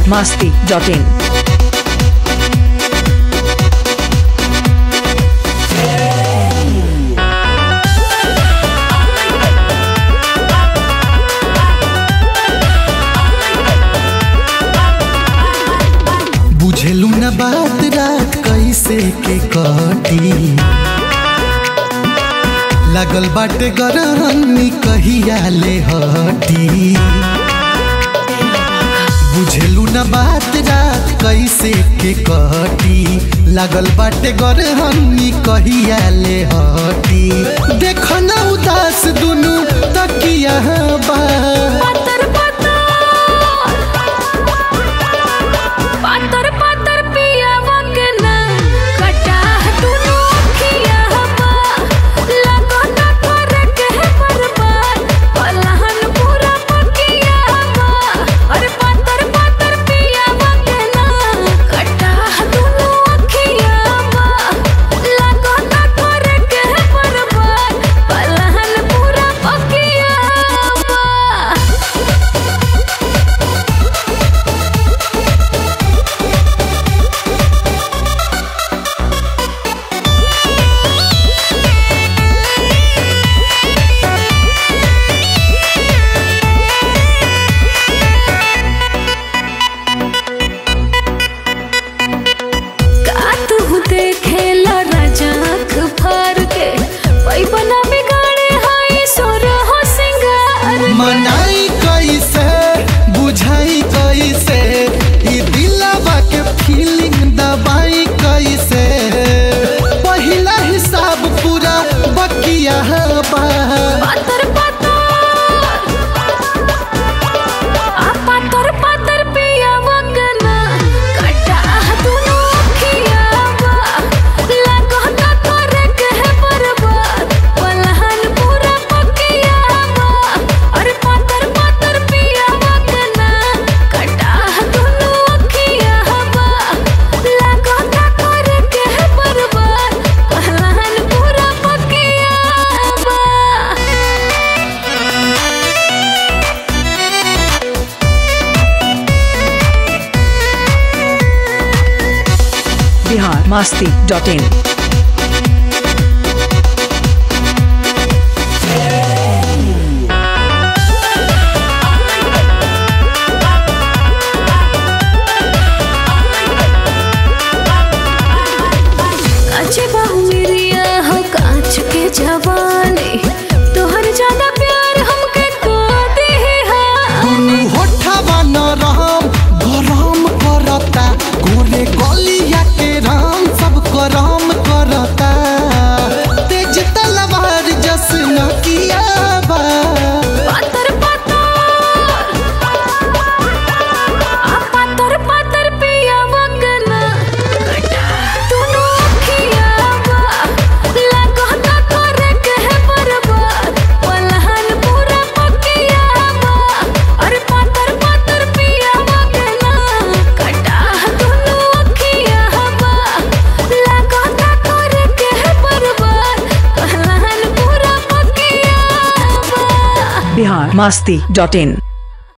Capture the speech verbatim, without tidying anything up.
masti dot in. बुझलू न बात रात कैसे के कटी लागल बाटे गरमी कहिया ले हटी। बुझलू न बात रात कैसे के कटी लागल बाटे गरमी कहिया ले हटी। देख न उदास दुनू तकिया बा मनाई कैसे बुझाई कैसे ई दिलवा के फीलिंग दबाई कैसे पहिला हिसाब पूरा बकिया बा। Bihar masti dot in. अच्छे बाहु मेरिया हो कांच के जवानी तोहर ज्यादा प्यार हमके को दे हा। दुनू होठवा नरम गरम करता गोरे गलिया के राम सब करम करता तेज तलवार जस न किया बा। पातर पातर आ पातर पातर पिया वगना कटा दोनों अखिया बा लागो ना करे कहे बर्बाद पलहन पूरा पकिया बा। अरे पातर पातर पिया वगना कटा दोनों अखिया बा लागो ना करे कहे बर्बाद पलहन पूरा पकिया बा। Bihar masti dot in.